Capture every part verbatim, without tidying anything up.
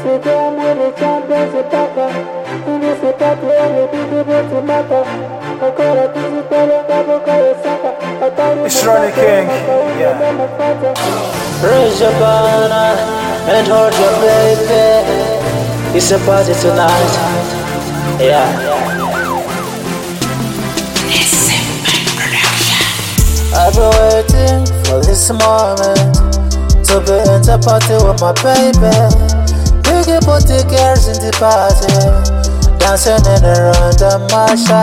this game with the champions in Taka. In this party, only people to matter. I call a digital and double call Saka. I thought It's Ronnie King, yeah. Raise your banner and hold your baby. It's a party tonight, yeah. I've been waiting for this moment to be in the party with my baby. Biggie booty girls in the party, dancing in the round of Marsha.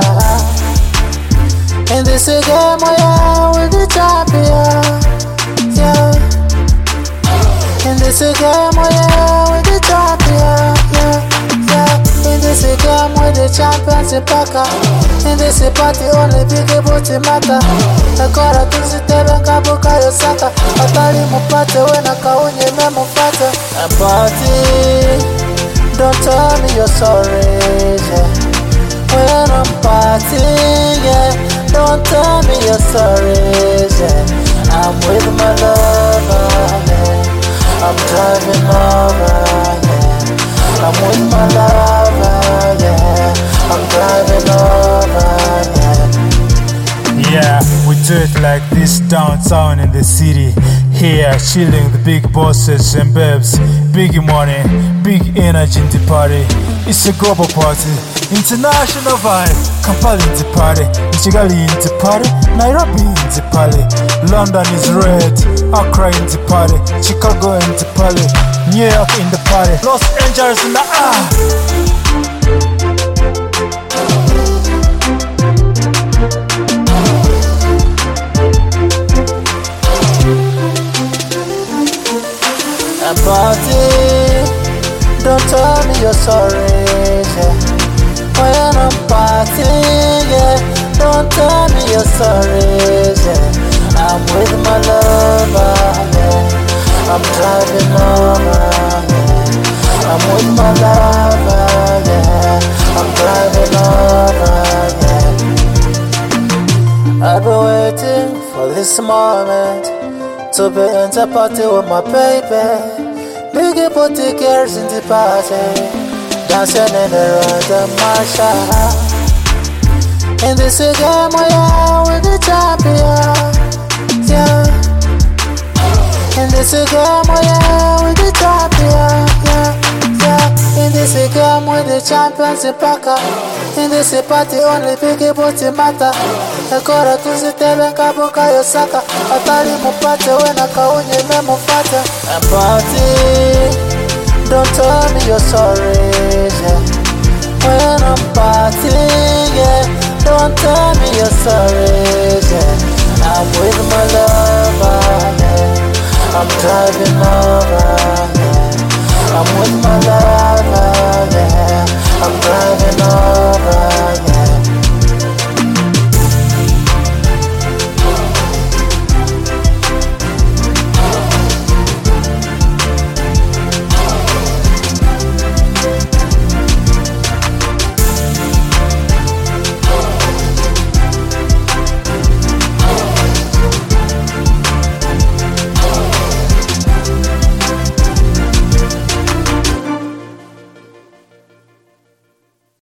In this game we are with the champion, yeah. In this game we are with the champion, yeah, yeah. In this game with the champions in Paka. In this party only biggie booty matter. Nakora tuzitebe ngabuka yosaka. Atali mupate wena kaunye me mufate. And party, don't tell me you're sorry, yeah. When I'm partying, yeah, don't tell me you're sorry, yeah. I'm with my lover, yeah. I'm driving over, yeah. I'm with my lover, yeah. I'm driving over, yeah. Yeah, we do it like this downtown in the city. Here, chilling the big bosses and babes. Big money, big energy in the party. It's a global party, international vibe. Kampala in the party, Kigali in the party, Nairobi in the party. London is red, Accra in the party, Chicago in the party, New York in the party, Los Angeles in the ah. Party, don't tell me you're sorry, yeah. When I'm partying, yeah, don't tell me you're sorry, yeah. I'm with my lover, yeah. I'm driving over, yeah. I'm with my lover, yeah. I'm driving over, yeah. I've been waiting for this moment to be in the party with my baby. Biggie booty girls in the party, dancing in the round of Marsha. In this game we are with the champion, yeah. In this game we are with the champion, yeah, yeah. In this game with the champions in Paka. In this party only biggie booty matter. Nakora tuzitebe ngabuka yosaka. Atali mupate wena kaunye me mufate. And party, don't tell me you're sorry, yeah. When I'm partying, yeah, don't tell me you're sorry, yeah. I'm with my lover, yeah. I'm driving over, yeah. I'm with my